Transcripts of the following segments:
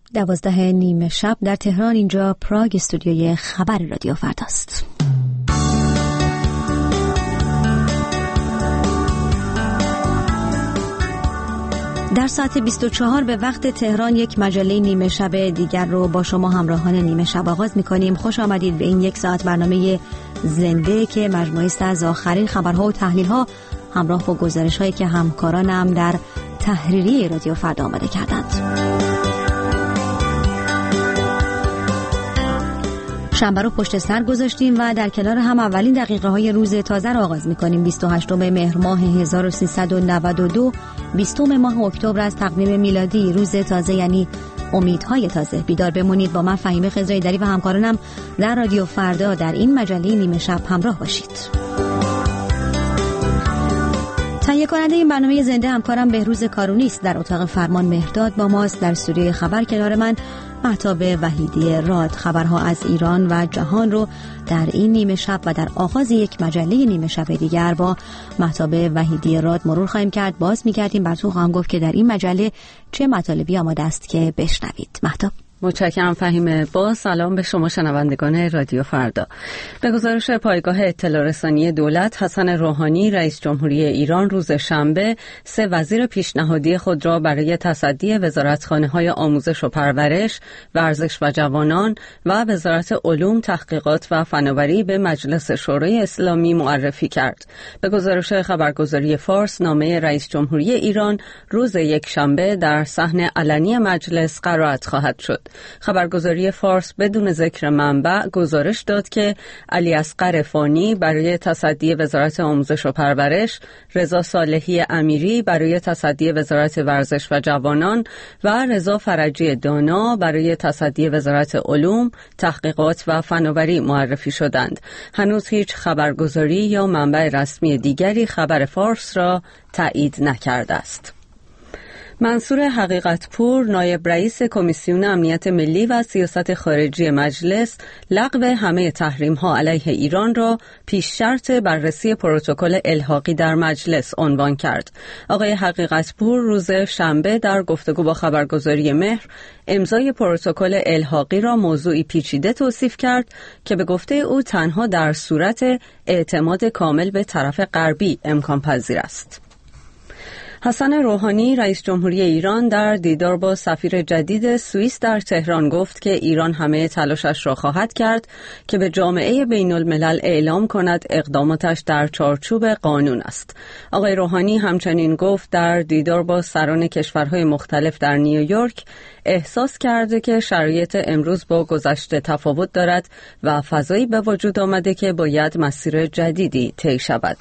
12 شب در تهران. اینجا پراگ، استودیوی خبر رادیو فرداست. در ساعت 24 به وقت تهران یک مجله نیمه شب دیگر رو با شما همراهان نیمه شب آغاز می‌کنیم. خوش آمدید به این یک ساعت برنامه زنده که مجموعه است از آخرین خبرها و تحلیل‌ها همراه با گزارش‌هایی که همکارانم در تحریریه رادیو فردا آماده کردند. شنبه رو پشت سر گذاشتیم و در کنار هم اولین دقیقه‌های روز تازه رو آغاز می‌کنیم. 28 مهر ماه 1392، 20 ماه اکتبر از تقویم میلادی. روز تازه یعنی امیدهای تازه. بیدار بمونید، با من فهیمه خضرایی‌دری و همکارانم در رادیو فردا در این مجله نیمه شب همراه باشید. تهیه کننده این برنامه زنده همکارم بهروز کارونی است. در اتاق فرمان مهرداد با ماست. در استودیوی خبر کنار من مهتاب وحیدی راد. خبرها از ایران و جهان رو در این نیمه شب و در آغاز یک مجله نیمه شب دیگر با مهتاب وحیدی راد مرور خواهیم کرد. باز می‌گردیم براتون خواهم گفت که در این مجله چه مطالبی آماده است که بشنوید. مهتاب. متشکرم فهیمه. با سلام به شما شنوندگان رادیو فردا. به گزارش پایگاه اطلاع رسانی دولت، حسن روحانی رئیس جمهوری ایران روز شنبه 3 وزیر پیشنهادی خود را برای تصدی وزارتخانه‌های آموزش و پرورش، ورزش و جوانان و وزارت علوم، تحقیقات و فناوری به مجلس شورای اسلامی معرفی کرد. به گزارش خبرگزاری فارس، نامه رئیس جمهوری ایران روز یکشنبه در صحن علنی مجلس قرائت خواهد شد. خبرگزاری فارس بدون ذکر منبع گزارش داد که علی اصغر فانی برای تصدی وزارت آموزش و پرورش، رضا صالحی امیری برای تصدی وزارت ورزش و جوانان و رضا فرجی دانا برای تصدی وزارت علوم، تحقیقات و فناوری معرفی شدند. هنوز هیچ خبرگزاری یا منبع رسمی دیگری خبر فارس را تایید نکرده است. منصور حقیقتپور، نایب رئیس کمیسیون امنیت ملی و سیاست خارجی مجلس، لغو همه تحریم‌ها علیه ایران را پیش شرط بررسی پروتکل الحاقی در مجلس عنوان کرد. آقای حقیقتپور روز شنبه در گفتگو با خبرگزاری مهر امضای پروتکل الحاقی را موضوعی پیچیده توصیف کرد که به گفته او تنها در صورت اعتماد کامل به طرف غربی امکان پذیر است. حسن روحانی رئیس جمهوری ایران در دیدار با سفیر جدید سوئیس در تهران گفت که ایران همه تلاشش را خواهد کرد که به جامعه بین الملل اعلام کند اقداماتش در چارچوب قانون است. آقای روحانی همچنین گفت در دیدار با سران کشورهای مختلف در نیویورک احساس کرده که شرایط امروز با گذشته تفاوت دارد و فضایی به وجود آمده که باید مسیر جدیدی طی شود.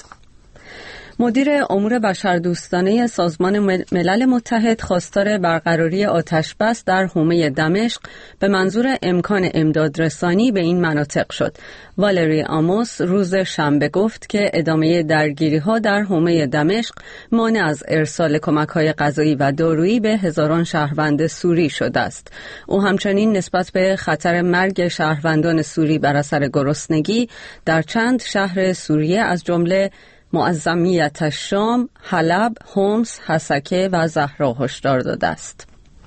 مدیر امور بشردوستانه سازمان ملل متحد خواستار برقراری آتشبس در حومه دمشق به منظور امکان امدادرسانی به این مناطق شد. والری آموس روز شنبه گفت که ادامه درگیری‌ها در حومه دمشق مانع از ارسال کمک‌های غذایی و دارویی به هزاران شهروند سوری شده است. او همچنین نسبت به خطر مرگ شهروندان سوری بر اثر گرسنگی در چند شهر سوریه از جمله معظمیت الشام، حلب، حمص، حسکه و زهرا هشدار داده است.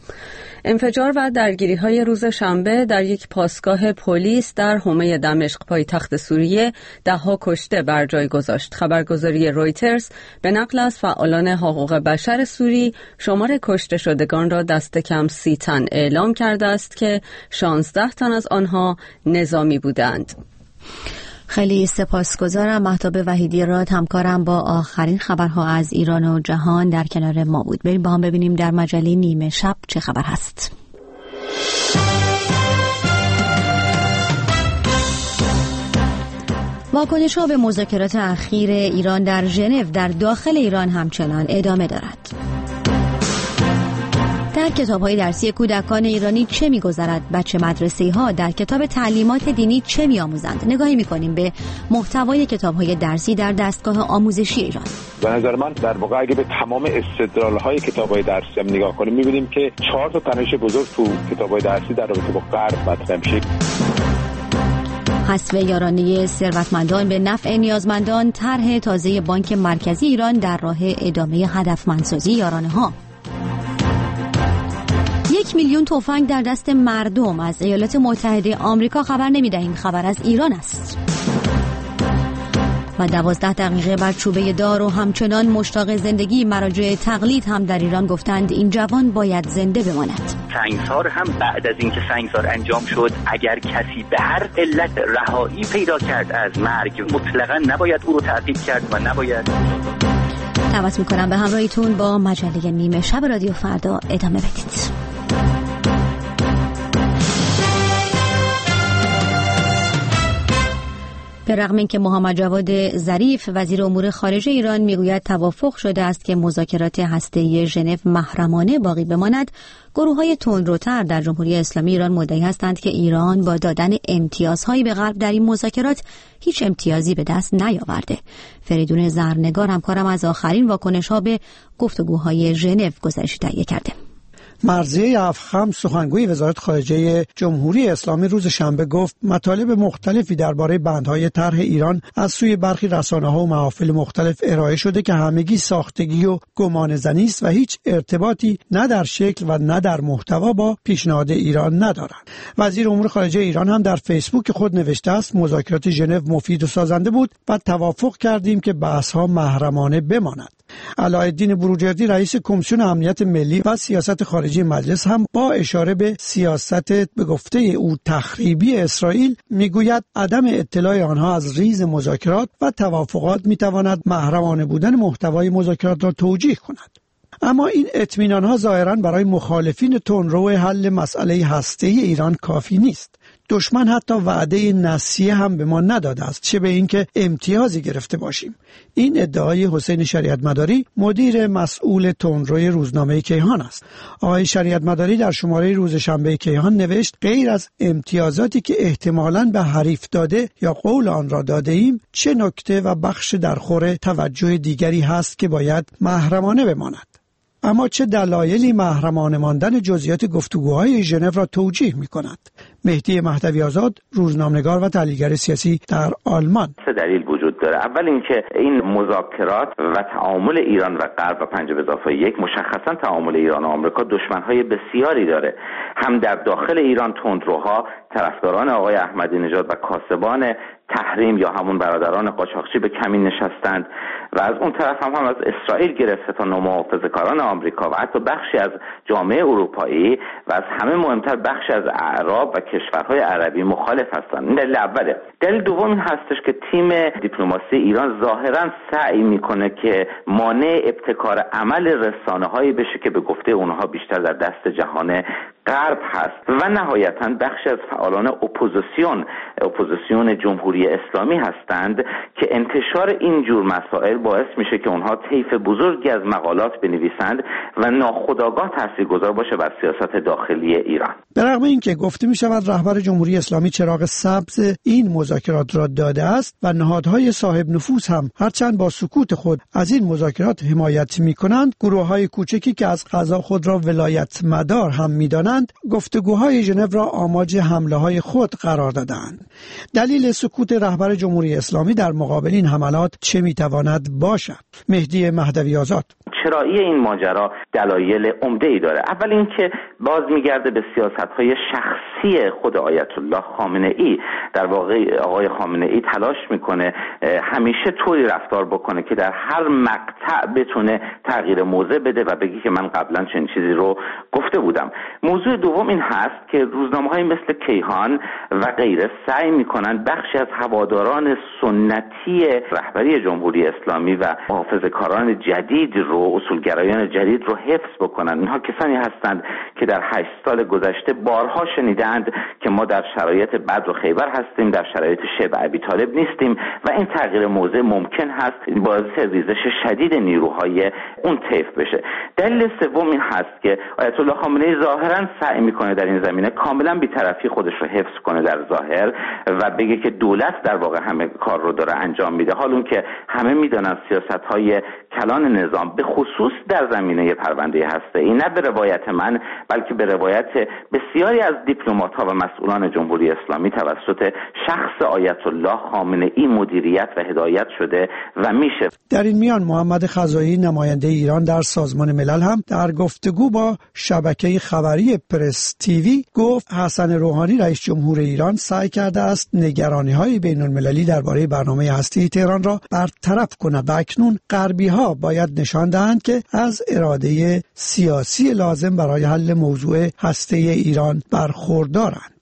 انفجار و درگیری‌های روز شنبه در یک پاسگاه پلیس در حومه دمشق پایتخت سوریه 10 کشته بر جای گذاشت. خبرگزاری رویترز به نقل از فعالان حقوق بشر سوری شمار کشته شدگان را دست کم 30 تن اعلام کرده است که 16 تن از آنها نظامی بودند. خیلی سپاسگزارم. مهتاب وحیدی راد همکارم با آخرین خبرها از ایران و جهان در کنار ما بود. بریم با هم ببینیم در مجله نیمه شب چه خبر هست. واکنش‌ها به مذاکرات اخیر ایران در ژنو در داخل ایران همچنان ادامه دارد. در کتاب‌های درسی کودکان ایرانی چه می‌گذرد؟ بچه مدرسه‌ها در کتاب تعلیمات دینی چه می‌آموزند؟ نگاهی می‌کنیم به محتوای کتاب‌های درسی در دستگاه آموزشی ایران. به نظر من در واقع اگه به تمام استدلال‌های کتاب‌های درسی هم نگاه کنیم می‌بینیم که 4 تا تنش بزرگ تو کتاب‌های درسی در رابطه با غرب مطرح میشه. حذف یارانه ثروتمندان به نفع نیازمندان، طرح تازه بانک مرکزی ایران در راه ادامه هدفمندسازی یارانه‌ها. 1 میلیون تفنگ در دست مردم از ایالات متحده آمریکا خبر نمی‌دهیم، خبر از ایران است. و 12 دقیقه بر چوبه دار و همچنان مشتاق زندگی، مراجع تقلید هم در ایران گفتند این جوان باید زنده بماند. سنگسار هم بعد از اینکه سنگسار انجام شد، اگر کسی به هر علت رهایی پیدا کرد از مرگ، مطلقاً نباید او رو تعقیب کرد و نباید. دعوت میکنم به همراهیتون با مجله نیمه شب رادیو فردا ادامه بدید. به رغم اینکه محمد جواد ظریف وزیر امور خارجه ایران میگوید توافق شده است که مذاکرات هسته‌ای ژنو محرمانه باقی بماند، گروه‌های تندروتر در جمهوری اسلامی ایران مدعی هستند که ایران با دادن امتیازهایی به غرب در این مذاکرات هیچ امتیازی به دست نیاورده. فریدون زرنگار همکارم از آخرین واکنش‌ها به گفتگوهای ژنو گزارشی تهیه کرده. مرضیه افخم سخنگوی وزارت خارجه جمهوری اسلامی روز شنبه گفت مطالب مختلفی درباره بندهای طرح ایران از سوی برخی رسانه‌ها و محافل مختلف ارائه شده که همگی ساختگی و گمانه‌زنی است و هیچ ارتباطی نه در شکل و نه در محتوا با پیشنهاد ایران ندارند. وزیر امور خارجه ایران هم در فیسبوک خود نوشته است مذاکرات ژنو مفید و سازنده بود و توافق کردیم که بحث‌ها محرمانه بماند. علاءالدین بروجردی رئیس کمیسیون امنیت ملی و سیاست خارجی مجلس هم با اشاره به سیاست به گفته او تخریبی اسرائیل میگوید عدم اطلاع آنها از ریز مذاکرات و توافقات میتواند محرمانه بودن محتوای مذاکرات را توجیه کند. اما این اطمینان‌ها ظاهراً برای مخالفین تندرو حل مسئله هسته‌ای ایران کافی نیست. دشمن حتی وعده نسیه هم به ما نداده است، چه به اینکه امتیازی گرفته باشیم. این ادعای حسین شریعت مداری مدیر مسئول تندروی روزنامه کیهان است. آقای شریعت مداری در شماره روز شنبه کیهان نوشت غیر از امتیازاتی که احتمالاً به حریف داده یا قول آن را داده ایم، چه نکته و بخش درخور توجه دیگری هست که باید محرمانه بماند. اما چه دلایلی محرمانه ماندن جزئیات گفتگوهای ژنو را توجیه می‌کند؟ مهدی مهدوی آزاد، روزنامه‌نگار و تحلیلگر سیاسی در آلمان. سه دلیل وجود داره. اول اینکه این مذاکرات و تعامل ایران و غرب و 5+1 مشخصاً تعامل ایران و آمریکا دشمن‌های بسیاری داره. هم در داخل ایران تندروها طرفداران آقای احمدی نژاد و کاسبان تحریم یا همون برادران قاچاقچی به کمین نشستند و از اون طرف هم از اسرائیل گرفته تا نومحافظه‌کاران آمریکا و حتی بخشی از جامعه اروپایی و از همه مهمتر بخشی از اعراب و کشورهای عربی مخالف هستند. این دلیل اوله. دلیل دوم این هستش که تیم دیپلماسی ایران ظاهراً سعی میکنه که مانع ابتکار عمل رسانه‌هایی بشه که به گفته اونها بیشتر در دست جهان غرب هست و نهایتاً بخشی از فعالان اپوزیسیون جمهوری اسلامی هستند که انتشار این جور مسائل باعث میشه که اونها طیف بزرگی از مقالات بنویسند و ناخودآگاه تاثیرگذار باشه بر سیاست داخلی ایران. به رغم اینکه گفته میشود رهبر جمهوری اسلامی چراغ سبز این مذاکرات را داده است و نهادهای صاحب نفوذ هم هرچند با سکوت خود از این مذاکرات حمایت میکنند، گروه‌های کوچکی که از قضا خود را ولایت مدار هم میدانند گفتگوهای ژنو را آماج حمله‌های خود قرار دادند. دلیل سکوت رهبر جمهوری اسلامی در مقابل این حملات چه میتواند باشد؟ مهدی مهدوی آزاد. چرایی این ماجرا دلایل عمده‌ای داره. اول اینکه باز میگرده به سیاست‌های شخصی خود آیت الله خامنه‌ای. در واقع آقای خامنه‌ای تلاش میکنه همیشه طوری رفتار بکنه که در هر مقطع بتونه تغییر موضع بده و بگی که من قبلا چنین چیزی رو گفته بودم. موضوع دوم این هست که روزنامه‌های مثل کیهان و غیره سعی میکنن بخشی از هواداران سنتی رهبری جمهوری اسلامی و محافظه‌کاران جدید رو، اصولگرایان جدید رو حفظ بکنن. اینها کسانی هستند که در 8 سال گذشته بارها شنیدند که ما در شرایط بدر و خیبر هستیم، در شرایط شبه ابی طالب نیستیم و این تغییر موضع ممکن هست باعث ریزش شدید نیروهای اون طیف بشه. دلیل سوم این هست که آیت الله خامنه‌ای ظاهراً سعی میکنه در این زمینه کاملا بی‌طرفی خودش رو حفظ کنه در ظاهر و بگه که دولت در واقع همه کار رو داره انجام میده، حال اون که همه میدونن سیاست‌های کلان نظام به خصوص در زمینه پرونده هسته‌ای نه به روایت من بلکه به روایت بسیاری از دیپلمات‌ها و مسئولان جمهوری اسلامی توسط شخص آیت الله خامنه‌ای مدیریت و هدایت شده و میشه. در این میان محمد خزایی نماینده ایران در سازمان ملل هم در گفتگو با شبکه خبری پرس تیوی گفت حسن روحانی رئیس جمهور ایران سعی کرده است نگرانی‌های بین‌المللی درباره برنامه هسته تهران را برطرف کند و اکنون غربی‌ها باید نشان دهند که از اراده سیاسی لازم برای حل موضوع هسته ایران برخوردارند.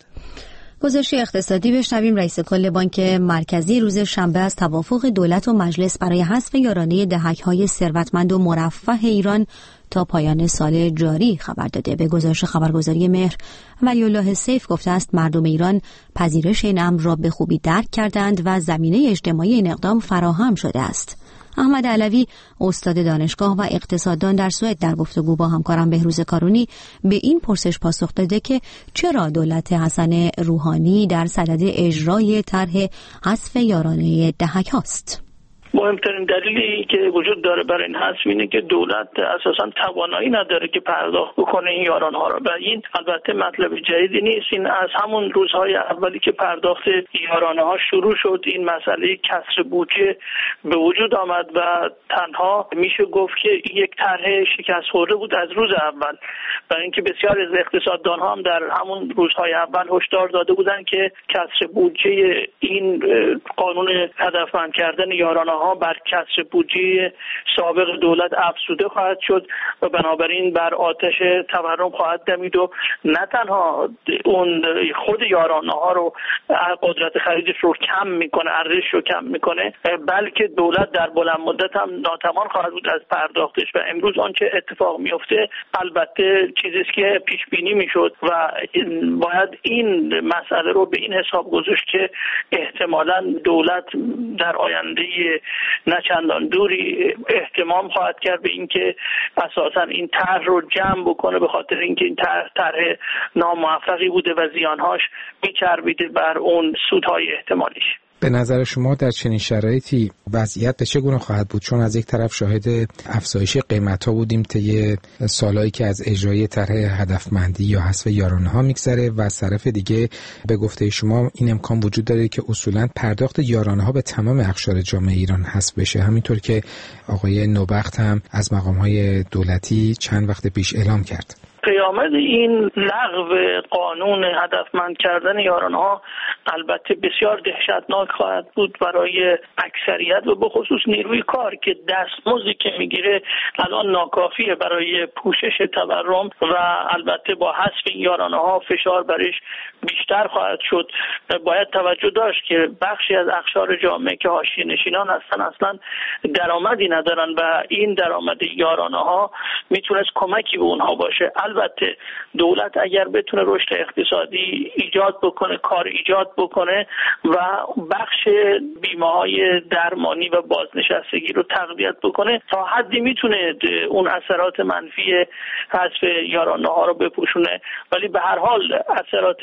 گزارش اقتصادی بشنویم. رئیس کل بانک مرکزی روز شنبه از توافق دولت و مجلس برای حذف یارانه دهک‌های ثروتمند و مرفه ایران تا پایان سال جاری خبر داده. به گزارش خبرگزاری مهر، ولی‌الله سیف گفته است مردم ایران پذیرش این امر را به خوبی درک کردند و زمینه اجتماعی این اقدام فراهم شده است. احمد علوی استاد دانشگاه و اقتصاددان در سوئد در گفتگو با همکارم بهروز کارونی به این پرسش پاسخ داده که چرا دولت حسن روحانی در صدد اجرای طرح حذف یارانه دهک هاست. مهمترین دلیلی که وجود داره برای این حذف اینه که دولت اساساً توانایی نداره که پرداخت بکنه این یارانه‌ها را. و این البته مطلب جدیدی نیست. این از همون روزهای اولی که پرداخت یارانه‌ها شروع شد این مسئله کسر بودجه به وجود آمد و تنها میشه گفت که یک طرح شکست خورده بود از روز اول. برای اینکه بسیاری از اقتصاددان‌ها هم در همون روزهای اول هشدار داده بودند که کسر بودجه این قانون هدفمند کردن یارانه‌ها بر کسر بودجه سابق دولت افزوده خواهد شد و بنابراین بر آتش تورم خواهد دمید و نه تنها اون خود یارانه‌ها رو قدرت خریدش رو کم میکنه، ارزش رو کم میکنه، بلکه دولت در بلند مدت هم ناتوان خواهد بود از پرداختش. و امروز آنچه اتفاق میفته البته چیزی است که پیش بینی میشد و باید این مسئله رو به این حساب گذاشت که احتمالاً دولت در آینده نه چندان دوری اهتمام خواهد کرد به اینکه اساساً این طرح رو جمع بکنه، به خاطر اینکه این طرح ناموفقی بوده و زیانهاش میچربیده بر اون سودهای احتمالیش. به نظر شما در چنین شرایطی وضعیت به چه گونه خواهد بود؟ چون از یک طرف شاهد افزایش قیمت‌ها بودیم طی سالهایی که از اجرای طرح هدفمندی یا حذف یارانه‌ها میگذره و از طرف دیگه به گفته شما این امکان وجود داره که اصولاً پرداخت یارانه‌ها به تمام اقشار جامعه ایران حذف بشه، همینطور که آقای نوبخت هم از مقام‌های دولتی چند وقت پیش اعلام کرد. قیامت این لغو قانون هدفمند کردن یارانه‌ها البته بسیار دهشتناک خواهد بود برای اکثریت و به خصوص نیروی کار که دستمزدی که میگیره الان ناکافیه برای پوشش تورم و البته با حذف این یارانه‌ها فشار برش بیشتر خواهد شد. باید توجه داشت که بخشی از اقشار جامعه که حاشیه‌نشینان هستن اصلا درآمدی ندارن و این درآمد یارانه‌ها میتونست کمکی به اونها باشه. البته دولت اگر بتونه رشد اقتصادی ایجاد بکنه، کار ایجاد بکنه و بخش بیمه‌های درمانی و بازنشستگی رو تقویت بکنه تا حدی میتونه اون اثرات منفی حذف یارانه‌ها رو بپوشونه، ولی به هر حال اثرات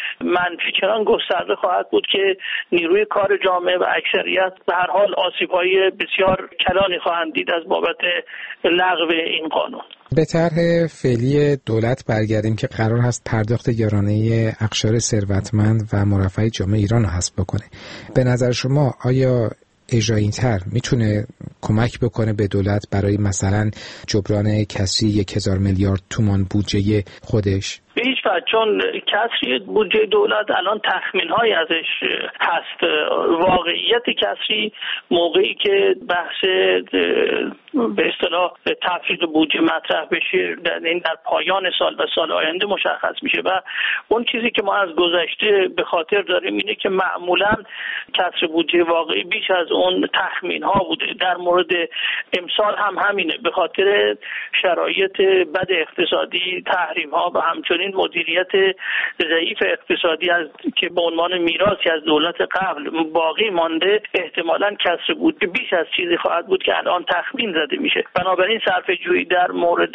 منفی چنان گسترده خواهد بود که نیروی کار جامعه و اکثریت به هر حال آسیب‌های بسیار کلانی خواهند دید از بابت لغو این قانون. به طرح فعلی دولت برگردیم که قرار هست پرداخت یارانه اقشار ثروتمند و مرفه جامعه ایران رو حذف بکنه. به نظر شما آیا اجرای این طرح میتونه کمک بکنه به دولت برای مثلا جبران کسری 1000 میلیارد تومان بودجه خودش؟ به هیچ وجه، چون کسری بودجه دولت الان تخمین‌هایی ازش هست. واقعیت کسری موقعی که بحث به اصطلاح تفریغ بودجه مطرح بشه در پایان سال و سال آینده مشخص میشه و اون چیزی که ما از گذشته به خاطر داریم اینه که معمولا کسر بودجه واقعی بیش از اون تخمین‌ها بوده. در مورد امسال هم همینه، به خاطر شرایط بد اقتصادی، تحریم‌ها و همچنین بنابراین مدیریت ضعیف اقتصادی که به عنوان میراثی از دولت قبل باقی مانده احتمالاً کسر بودجه بیش از چیزی خواهد بود که الان تخمین زده میشه. بنابراین صرفه‌جویی در مورد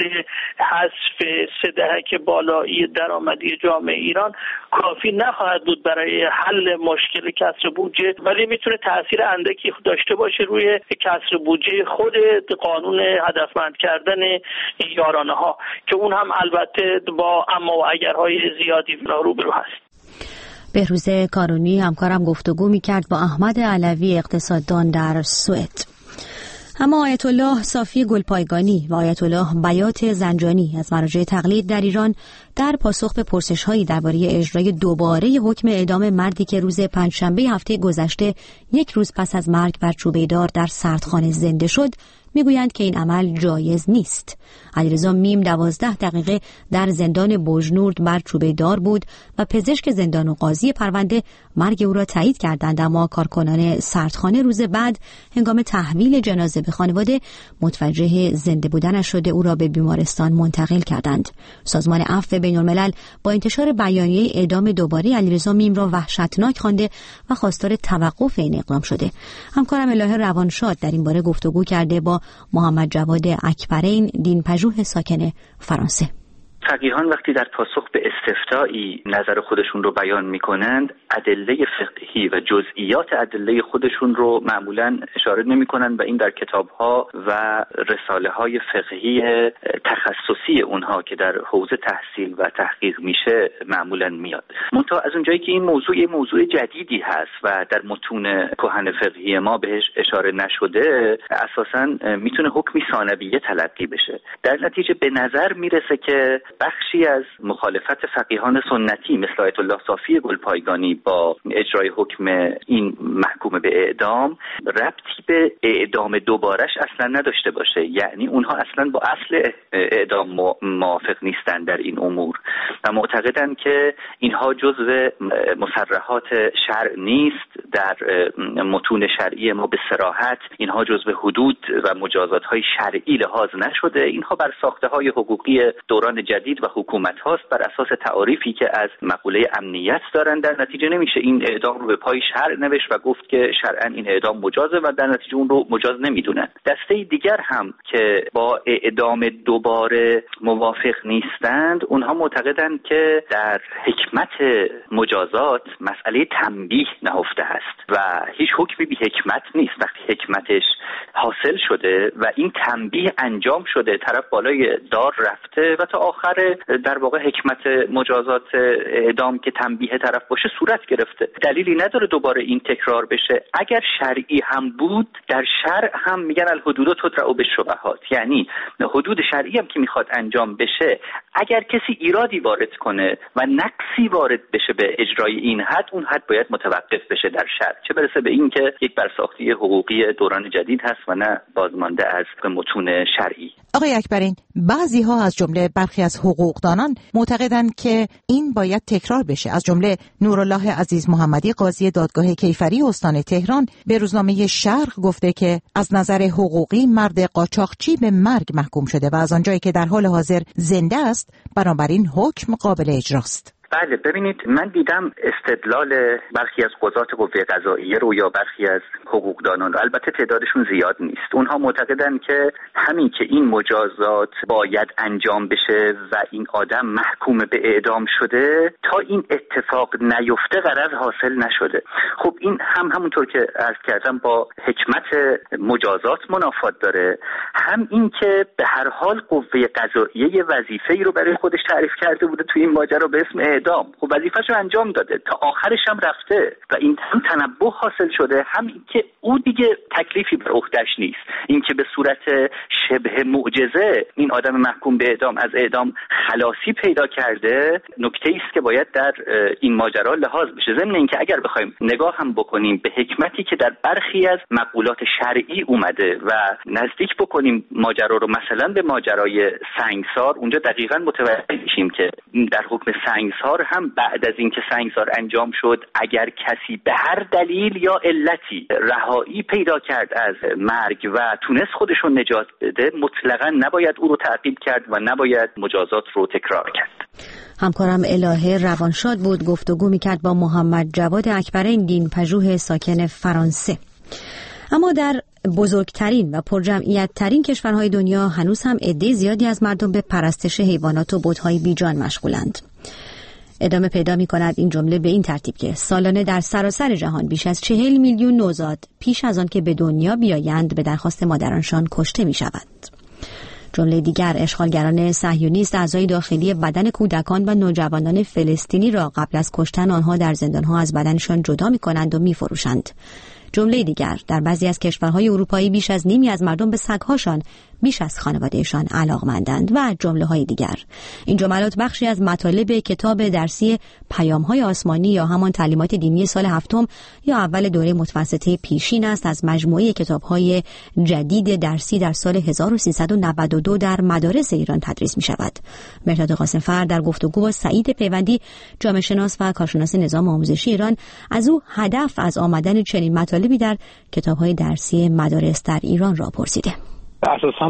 حذف 3 دهک بالایی درآمدی جامعه ایران کافی نخواهد بود برای حل مشکل کسر بودجه، ولی میتونه تاثیر اندکی داشته باشه روی کسر بودجه خود قانون هدفمند کردن یارانه ها که اون هم البته با اما و اگرهای زیادی روبرو هست. بهروز کارونی همکارم گفتگو می‌کرد با احمد علوی اقتصاددان در سوئد. اما آیت الله صافی گلپایگانی و آیت الله بیات زنجانی از مراجع تقلید در ایران در پاسخ به پرسش‌هایی درباره اجرای دوباره حکم اعدام مردی که روز پنجشنبه هفته گذشته 1 روز پس از مرگ بر چوبه‌دار در سردخانه زنده شد میگویند که این عمل جایز نیست. علیرضا میم 12 دقیقه در زندان بوجنورد بر چوبه‌دار بود و پزشک زندان و قاضی پرونده مرگ او را تایید کردند، اما کارکنان سردخانه روز بعد هنگام تحویل جنازه به خانواده متوجه زنده بودنش شده او را به بیمارستان منتقل کردند. سازمان عفو بین‌الملل با انتشار بیانیه اعدام دوباره علیرضا میم را وحشتناک خوانده و خواستار توقف این اقدام شده. همکارم الهه روانشاد در این باره گفتگو کرده با محمد جواد اکبرین، دینپژوه ساکن فرانسه. فقیهان وقتی در پاسخ به استفتایی نظر خودشون رو بیان میکنند، ادله فقهی و جزئیات ادله خودشون رو معمولا اشاره نمیکنند و این در کتابها و رساله های فقهی تخصصی اونها که در حوزه تحصیل و تحقیق میشه معمولا میاد. منتها از اونجایی که این موضوع جدیدی هست و در متون کهن فقهی ما بهش اشاره نشده، اساسا میتونه حکمی ثانویه تلقی بشه. در نتیجه به نظر میرسه که بخشی از مخالفت فقیهان سنتی مثل آیت الله صافی گلپایگانی با اجرای حکم این محکوم به اعدام ربطی به اعدام دوبارش اصلا نداشته باشه، یعنی اونها اصلا با اصل اعدام موافق نیستن در این امور و معتقدن که اینها جزء مصرحات شرع نیست. در متون شرعی ما به صراحت اینها جزء حدود و مجازات‌های شرعی لحاظ نشده، اینها بر ساخته‌های حقوقی دوران جدید و حکومت هاست بر اساس تعاریفی که از مقوله امنیت دارن. در نتیجه نمیشه این اعدام رو به پای شرع نوشت و گفت که شرعاً این اعدام مجازه و در نتیجه اون رو مجاز نمیدونن. دسته دیگر هم که با اعدام دوباره موافق نیستند، اونها معتقدند که در حکمت مجازات مسئله تنبیه نهفته است و هیچ حکمی بی حکمت نیست. وقتی حکمتش حاصل شده و این تنبیه انجام شده، طرف بالای دار رفته و تا آخر در واقع حکمت مجازات اعدام که تنبیه طرف باشه صورت گرفته، دلیلی نداره دوباره این تکرار بشه. اگر شرعی هم بود، در شرع هم میگن الحدود تدرع بالشبهات، یعنی حدود شرعی هم که میخواد انجام بشه، اگر کسی ایرادی وارد کنه و نقصی وارد بشه به اجرای این حد، اون حد باید متوقف بشه در شرع، چه برسه به این که یک برساختی حقوقی دوران جدید هست و نه بازمانده از متون شرعی. آقای اکبرین، بعضی ها از جمله برخی از حقوقدانان معتقدند که این باید تکرار بشه. از جمله نورالله عزیز محمدی قاضی دادگاه کیفری استان تهران به روزنامه شرق گفته که از نظر حقوقی مرد قاچاقچی به مرگ محکوم شده و از آنجایی که در حال حاضر زنده است، بنابراین حکم قابل اجراست. بله، ببینید، من دیدم استدلال برخی از قضات قوه قضاییه رو یا برخی از حقوقدانان رو، البته تعدادشون زیاد نیست، اونها معتقدن که همین که این مجازات باید انجام بشه و این آدم محکوم به اعدام شده، تا این اتفاق نیفته غرض حاصل نشده. خب این هم همونطور که عرض کردم با حکمت مجازات منافات داره، هم این که به هر حال قوه قضاییه وظیفه‌ای رو برای خودش تعریف کرده بوده توی این ماجرا به اسم اعدام. خب وظیفه‌شو انجام داده، تا آخرش هم رفته و این هم تنبه حاصل شده، هم این که او دیگه تکلیفی بر عهده‌اش نیست. این که به صورت شبه معجزه این آدم محکوم به اعدام از اعدام خلاصی پیدا کرده، نکته‌ای است که باید در این ماجرا لحاظ بشه. ضمن اینکه اگر بخوایم نگاه هم بکنیم به حکمتی که در برخی از مقولات شرعی اومده و نزدیک بکنیم ماجرا رو مثلا به ماجرای سنگسار، اونجا دقیقاً متوجه میشیم که در حکم سنگسار هم بعد از اینکه سنگسار انجام شد، اگر کسی به هر دلیل یا علتی رهایی پیدا کرد از مرگ و تونست خودش رو نجات بده، مطلقاً نباید او رو تعقیب کرد و نباید مجازات رو تکرار کرد. همکارم الهه روانشاد بود، گفتگو میکرد با محمد جواد اکبرین دین پژوه ساکن فرانسه. اما در بزرگترین و پرجمعیت ترین کشورهای دنیا هنوز هم عده زیادی از مردم به پرستش حیوانات و بت‌های بیجان مشغولند. ادامه پیدا می کند این جمله به این ترتیب که سالانه در سراسر جهان بیش از 40 میلیون نوزاد پیش از آن که به دنیا بیایند به درخواست مادرانشان کشته می شوند. جمله دیگر، اشغالگران صهیونیست اعضای داخلی بدن کودکان و نوجوانان فلسطینی را قبل از کشتن آنها در زندانها از بدنشان جدا می کنند و می فروشند. جمله دیگر، در بعضی از کشورهای اروپایی بیش از نیمی از مردم به سگ‌هاشان بیش از خانوادهشان علاقمندند و جمله‌های دیگر. این جملات بخشی از مطالب کتاب درسی پیام‌های آسمانی یا همان تعلیمات دینی سال هفتم یا اول دوره متوسطه پیشین است از مجموعه کتاب‌های جدید درسی در سال 1392 در مدارس ایران تدریس می‌شود. مهرداد قاسم‌فر در گفتگو با سعید پیوندی، جامعه شناس و کارشناس نظام آموزشی ایران، از او هدف از آمدن چنین مطالبی در کتاب‌های درسی مدارس در ایران را پرسیده. اساساً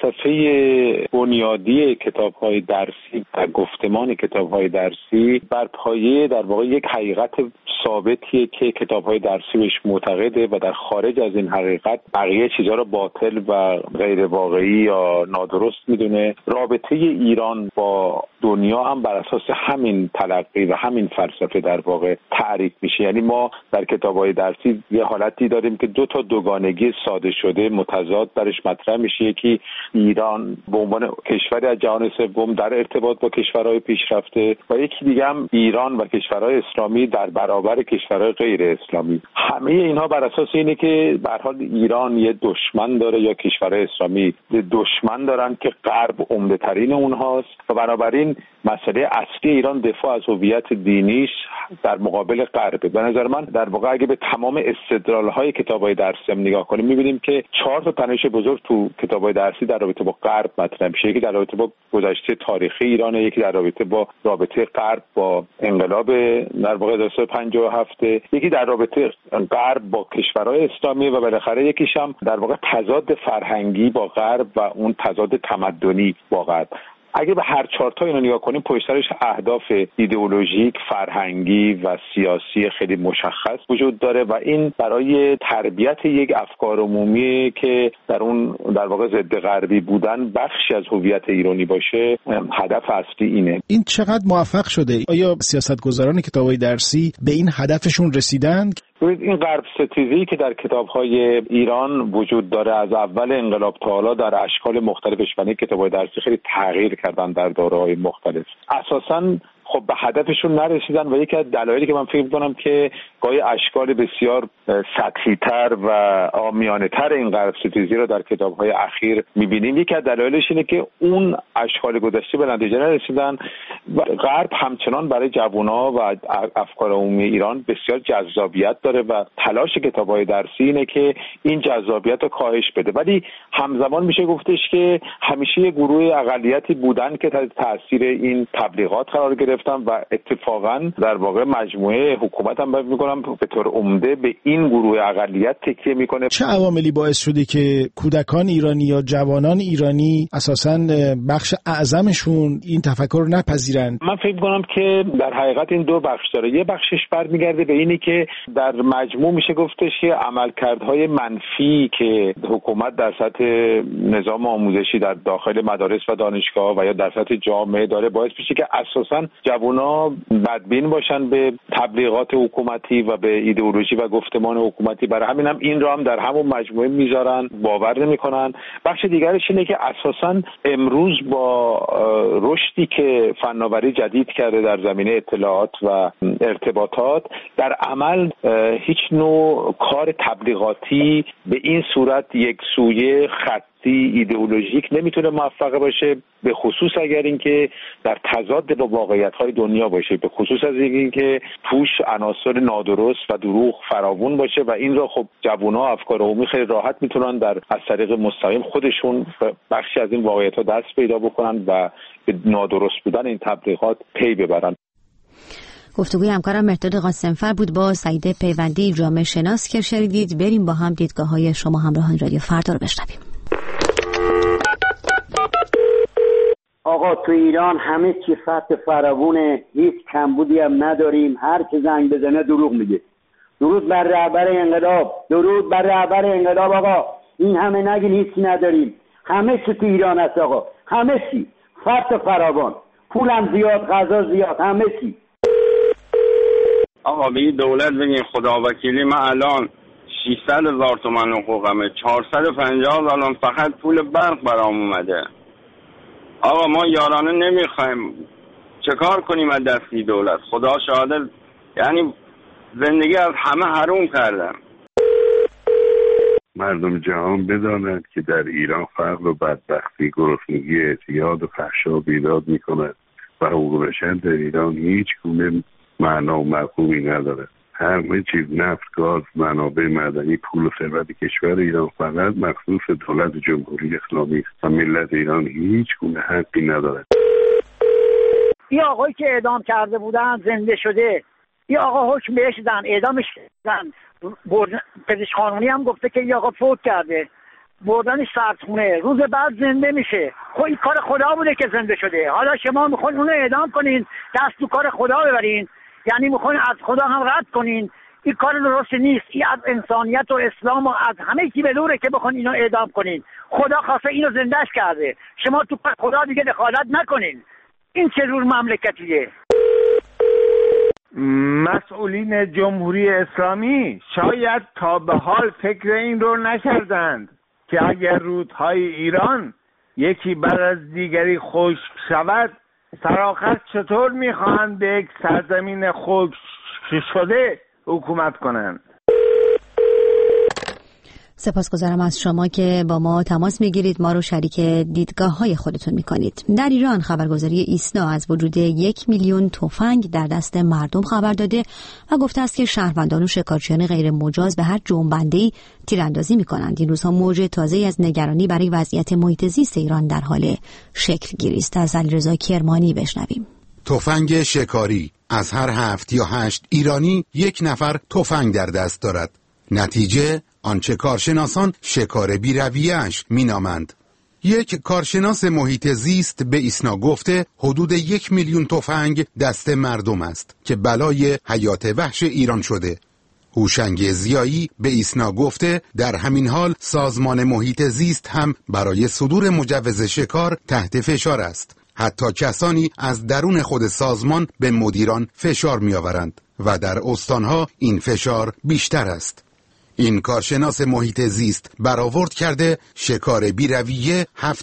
فلسفه بنیادی کتاب‌های درسی و گفتمان کتاب‌های درسی بر پایه در واقع یک حقیقت ثابتیه که کتاب‌های درسی بهش معتقده و در خارج از این حقیقت بقیه چیزها رو باطل و غیر واقعی یا نادرست میدونه. رابطه ایران با دنیا هم بر اساس همین تلقی و همین فلسفه در واقع تعریف میشه. یعنی ما در کتاب‌های درسی یه حالتی داریم که دو تا دوگانگی ساده شده متضاد درش مطرح میشه. یکی ایران به عنوان کشوری از جهان سوم در ارتباط با کشورهای پیشرفته و یکی دیگه هم ایران و کشورهای اسلامی در برابر کشورهای غیر اسلامی. همه اینها بر اساس اینه که به هر حال ایران یه دشمن داره یا کشورهای اسلامی دشمن دارن که غرب عمده ترین اونهاست و بنابراین مسئله اصلی ایران دفاع از هویت دینیش در مقابل غرب. به نظر من در واقع اگه به تمام استدلال‌های کتاب‌های درسی هم نگاه کنیم می‌بینیم که 4 تا تنش بزرگ تو کتاب‌های درسی در رابطه با غرب مطرح میشه. یکی در رابطه با گذشته تاریخی ایران، یکی در رابطه با رابطه غرب با انقلاب در واقع 1957، یکی در رابطه غرب با کشورهای اسلامی و بالاخره یکیش هم در واقع تضاد فرهنگی با غرب و اون تضاد تمدنی با غرب. اگه به هر 4 تا اینو نگاه کنیم پشتش اهداف ایدئولوژیک، فرهنگی و سیاسی خیلی مشخص وجود داره و این برای تربیت یک افکار عمومی که در اون در واقع ضد غربی بودن بخشی از هویت ایرانی باشه، هدف اصلی اینه. این چقدر موفق شده؟ آیا سیاستگزاران کتاب‌های درسی به این هدفشون رسیدند؟ این غرب ستیزی که در کتاب‌های ایران وجود داره از اول انقلاب تا حالا در اشکال مختلفش و کتاب‌های درسی خیلی تغییر کردن در دوره‌های مختلف. اساساً خب به هدفشون نرسیدن و یکی از دلایلی که من فکر می‌کنم که گاهی اشکال بسیار سطحی‌تر و عامیانه‌تر این غرب ستیزی رو در کتاب‌های اخیر می‌بینیم، یکی از دلایلش اینه که اون اشکال گذشته به نتیجه نرسیدن و غرب همچنان برای جوان‌ها و افکار عمومی ایران بسیار جذابیت داره و تلاش کتاب‌های درسی اینه که این جذابیت رو کاهش بده. ولی همزمان میشه گفتش که همیشه یه گروه اقلیتی بودن که تحت تاثیر این تبلیغات قرار گرفتن و اتفاقا در واقع مجموعه حکومت هم میگم به طور عمده به این گروه اقلیت تکیه میکنه. چه عواملی باعث شده که کودکان ایرانی یا جوانان ایرانی اساساً بخش اعظمشون این تفکر رو نپذیرند؟ من فکر میکنم که در حقیقت این دو بخش داره. یه بخشش برمیگرده به اینی که در مجموع میشه گفتش که عملکردهای منفی که حکومت در سطح نظام آموزشی در داخل مدارس و دانشگاه و یا در سطح جامعه داره باعث میشه که اساساً جوونا بدبین باشن به تبلیغات حکومتی و به ایدئولوژی و گفتمان حکومتی. برای همین هم این رو هم در همون مجموعه میذارن، باور نمیکنن. بخش دیگرش اینه که اساساً امروز با رشدی که فناوری جدید کرده در زمینه اطلاعات و ارتباطات، در عمل هیچ نوع کار تبلیغاتی به این صورت یک سویه ایدئولوژیک نمیتونه موفق باشه، به خصوص اگر اینکه در تضاد با واقعیت‌های دنیا باشه، به خصوص از اینکه توش عناصر نادرست و دروغ فراوون باشه و این را خب جوونا افکار عمومی خیلی راحت میتونن از طریق مستقیم خودشون بخشی از این واقعیت‌ها دست پیدا بکنن و به نادرست بودن این تبلیغات پی ببرن. گفتگوی همکارم مهرداد قاسم‌فر بود با سعید پیوندی، جامعه شناس که شنیدید. بریم با هم دیدگاه‌های شما همراهان رادیو فردا رو بشنویم. آقا تو ایران همه چی فتح فراوونه، هیچ کمبودی هم نداریم. هر که زنگ بزنه دروغ میگه. درود بر رهبر انقلاب، درود بر رهبر انقلاب. آقا این همه نگین هیچی نداریم، همه چی تو ایران هست آقا، همه چی فتح فراوان، پولم زیاد، غذا زیاد، همه چی. آقا به دولت بگین خدا وکیلی من الان 600,000 تومان حقوقمه، 450 الان فقط پول برق برام اومده. آقا ما یارانه نمیخوایم، چه کار کنیم از دستی دولت؟ خدا شاهده، یعنی زندگی از همه حروم کردن. مردم جهان بدانند که در ایران فقر و بدبختی، گرسنگی، اعتیاد و فحشا بیداد میکند و حقوق بشر در ایران هیچ گونه معنا و مفهومی ندارد. همه چیز، نفت، گاز، منابع معدنی، پول و ثروت کشور ایران فقط مخصوص دولت جمهوری اسلامی است و ملت ایران هیچ گونه حقی ندارد. این آقایی که اعدام کرده بودن زنده شده، این آقا حکم بهش دادن، اعدامش کردن. پزشک قانونی هم گفته که این آقا فوت کرده، بردنش سردخونه، روز بعد زنده میشه. خب این کار خدا بوده که زنده شده. حالا شما میخواین اونو اعدام کنین، دست تو کار خدا ببرین، یعنی میخواین از خدا هم رد کنین. این کار درست نیست. این از انسانیت و اسلام و از همه چی به دوره که بخواین اینو اعدام کنین. خدا خواسته اینو زندهش کرده، شما تو خدا دیگه دخالت نکنین. این چه جور مملکتیه؟ مسئولین جمهوری اسلامی شاید تا به حال فکر این رو نکردند که اگر رودهای ایران یکی بعد از دیگری خشک شود، سرآخر چطور میخواهند به یک سرزمین خشک شده حکومت کنند. سپاسگزارم از شما که با ما تماس میگیرید، ما رو شریک دیدگاه های خودتون میکنید. در ایران خبرگزاری ایسنا از وجود 1,000,000 تفنگ در دست مردم خبر داده و گفته است که شهروندان و شکارچیان غیر مجاز به هر جنبنده‌ای تیراندازی میکنند. این روزها موج تازه‌ای از نگرانی برای وضعیت محیط زیست ایران در حال شکل گیری است. از علیرضا کرمانی بشنویم. تفنگ شکاری، از هر 7 یا 8 ایرانی 1 نفر تفنگ در دست دارد. نتیجه آنچه کارشناسان شکار بی‌رویه‌اش می‌نامند. یک کارشناس محیط زیست به ایسنا گفته حدود 1,000,000 تفنگ دست مردم است که بلای حیات وحش ایران شده. هوشنگ ضیایی به ایسنا گفته در همین حال سازمان محیط زیست هم برای صدور مجوز شکار تحت فشار است. حتی کسانی از درون خود سازمان به مدیران فشار می‌آورند و در استانها این فشار بیشتر است. این کارشناس محیط زیست برآورد کرده شکار بی‌رویه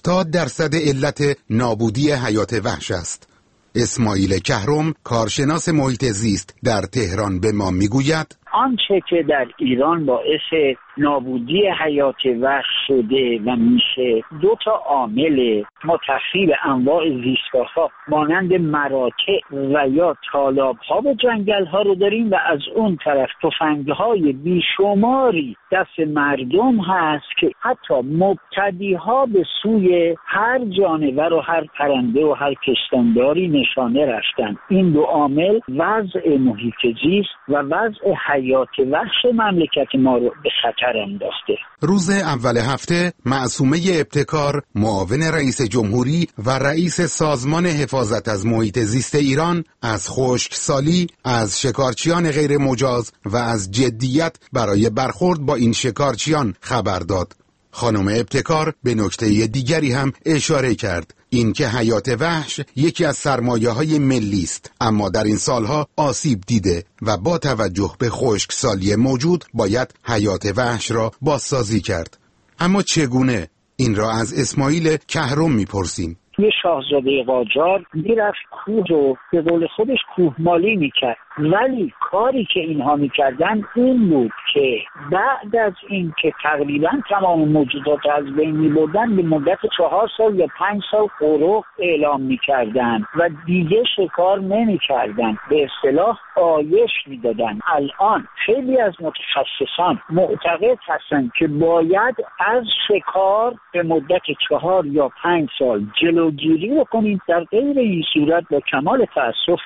70% علت نابودی حیات وحش است. اسماعیل کهرم کارشناس محیط زیست در تهران به ما میگوید آنچه که در ایران باعث نابودی حیات وحش شده و میشه 2 عامل ما تخریب انواع زیستگاه‌ها مانند مراتع و یا تالاب‌ها و جنگل‌ها رو داریم و از اون طرف تفنگ‌های بیشماری دست مردم هست که حتی مبتدی‌ها به سوی هر جانور و هر پرنده و هر پستانداری نشانه رفتن. این 2 عامل وضع محیط زیست و وضع حیات وحش مملکت ما رو به خطر انداخته. روز اول هفته معصومه ابتکار معاون رئیس جمهوری و رئیس سازمان حفاظت از محیط زیست ایران از خشکسالی از شکارچیان غیر مجاز و از جدیت برای برخورد با این شکارچیان خبر داد. خانم ابتکار به نکته دیگری هم اشاره کرد، اینکه حیات وحش یکی از سرمایه‌های ملی است، اما در این سالها آسیب دیده و با توجه به خشکسالی موجود باید حیات وحش را بازسازی کرد. اما چگونه؟ این را از اسماعیل کهرم میپرسیم. یه شاهزاده قاجار میرفت کوه رو به قول خودش کوه مالی میکرد، ولی کاری که اینها میکردن این بود که بعد از این که تقریبا تمام موجودات از بین میبردن به مدت 4 سال یا 5 سال قرق اعلام میکردن و دیگه شکار نمیکردن، به اصطلاح آیش میدادن. الان خیلی از متخصصان معتقد هستن که باید از شکار به مدت 4 یا 5 سال جلوگیری بکنیم. در غیر این صورت با کمال تأسف ما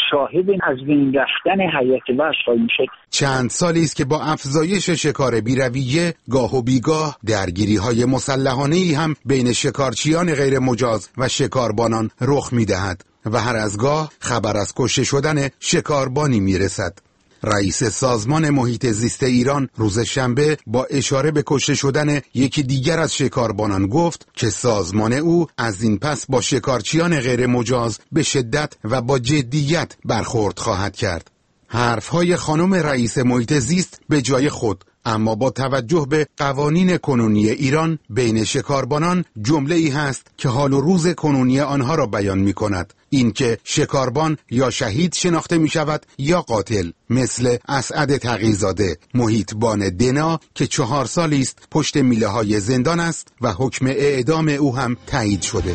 شاهد از بین رفتن حیات وحش خواهیم شد. چند سالی است که با افزایش شکار بی‌رویه گاه و بیگاه درگیری‌های مسلحانه‌ای هم بین شکارچیان غیر مجاز و شکاربانان رخ می‌دهد و هر از گاه خبر از کشته شدن شکاربانی می‌رسد. رئیس سازمان محیط زیست ایران روز شنبه با اشاره به کشته شدن یکی دیگر از شکاربانان گفت که سازمان او از این پس با شکارچیان غیر مجاز به شدت و با جدیت برخورد خواهد کرد. حرفهای خانم رئیس محیط زیست به جای خود، اما با توجه به قوانین کنونی ایران بین شکاربانان جمله‌ای هست که حال و روز کنونی آنها را بیان می‌کند، این که شکاربان یا شهید شناخته می‌شود یا قاتل، مثل اسعد تقی‌زاده محیطبان دنا که 4 سالی است پشت میله‌های زندان است و حکم اعدام او هم تایید شده.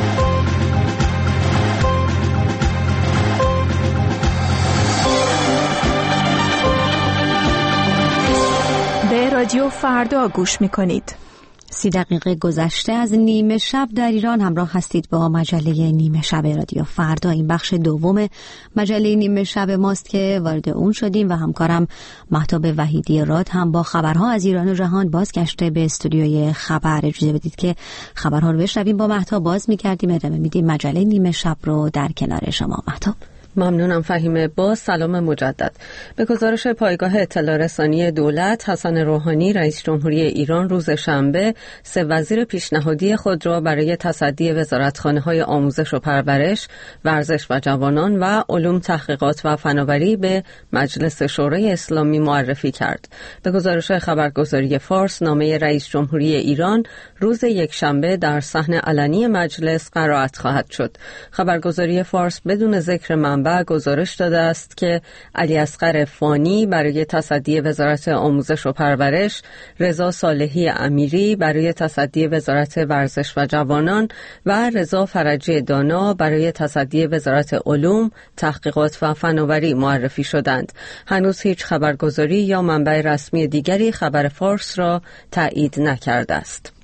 رادیو فردا گوش می‌کنید. 30 دقیقه گذشته از نیمه شب در ایران همراه هستید با مجله نیمه شب رادیو فردا. این بخش دوم مجله نیمه شب ماست که وارد اون شدیم و همکارم مهتاب وحیدی راد هم با خبرها از ایران و جهان بازگشته به استودیوی خبر. اجازه بدید که خبرها رو بشنویم. با مهتاب باز می‌کردیم، ادامه میدیم مجله نیمه شب رو در کنار شما. مهتاب. ممنونم فهیمه. با سلام مجدد. به گزارش پایگاه اطلاع رسانی دولت، حسن روحانی رئیس جمهوری ایران روز شنبه 3 وزیر پیشنهادی خود را برای تصدی وزارتخانه‌های آموزش و پرورش، ورزش و جوانان و علوم تحقیقات و فناوری به مجلس شورای اسلامی معرفی کرد. به گزارش خبرگزاری فارس، نامه رئیس جمهوری ایران روز یکشنبه در صحن علنی مجلس قرائت خواهد شد. خبرگزاری فارس بدون ذکر منبع گزارش داده است که علی اصغر فانی برای تصدی وزارت آموزش و پرورش، رضا صالحی امیری برای تصدی وزارت ورزش و جوانان و رضا فرجی دانا برای تصدی وزارت علوم، تحقیقات و فناوری معرفی شدند. هنوز هیچ خبرگزاری یا منبع رسمی دیگری خبر فارس را تایید نکرده است.